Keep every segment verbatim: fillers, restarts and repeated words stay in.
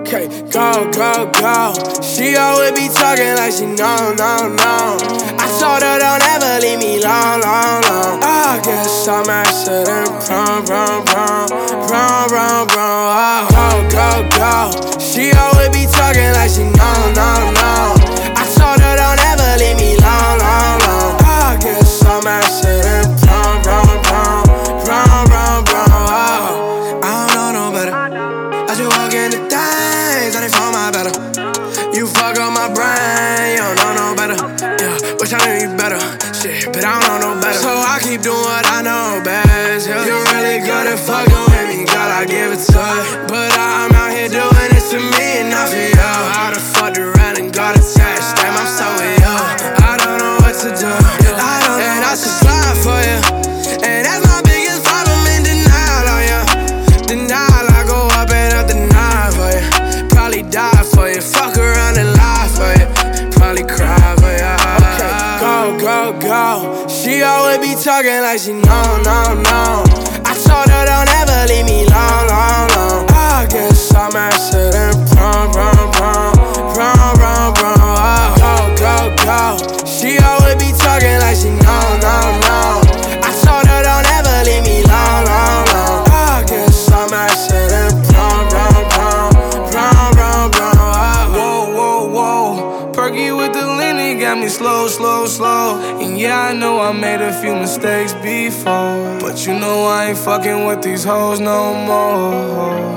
Okay, go, go, go. She always be talking like she know, no, no. I told her don't ever leave me long, long, long. I guess I'm accident prone, prone, prone, prone, prone, prone. Oh, go, go, go. She always be talking like she know, no, no. I told her don't ever leave me long, long, long. I guess I'm accident prone, prone, prone, prone, prone, prone. Oh, I don't know no better. I just walk in the things, I done found my better. You fuck up my brain, you don't know no better. Yeah, wish I knew you better. Shit, but I don't know no better. So I keep doing what I know best. Yeah. You really good at fucking with me, girl, I give it to you. But I'm out here doing this to me and not for you. I done fucked around and got attached. Damn, I'm so with you. I don't know what to do. I don't know. And I should slide for you. And that's my biggest problem in denial on you. Denial, I go up and up the night for you. Probably die for you. Fuck around and lie for you. Probably cry for you. Okay, go, go, go. She always be talking like she know, no, no. I told her don't ever leave me long, long, long. I guess I'm accident prone, prone, prone, prone, prone, prone. Oh, go, go, go. She always be talking like she know, no, no. I told her don't ever leave me long, long, long. I guess I'm accident prone, prone, prone, prone, prone, prone. Oh. Whoa, whoa, whoa. Perky with the Lenny got me slow, slow, slow. And yeah, I know I made a few mistakes before, but you know I ain't fucking with these hoes no more.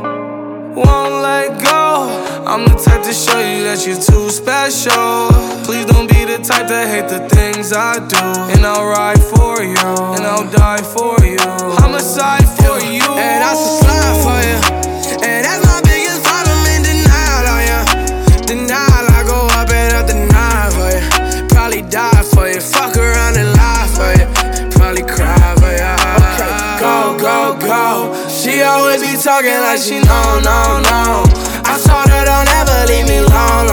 Won't let go. I'm the type to show you that you're too special. Please don't be the type to hate the things I do. And I'll ride for you, and I'll die for you. Homicide for you. And I should slide for you. And that's my biggest problem in denial on you. Denial, I go up and up the night for you. Probably die for you. Fuck around and lie for you. Probably cry for you. Okay, go, go, go. She always be talking like she know, no, no. I told her don't ever leave me long,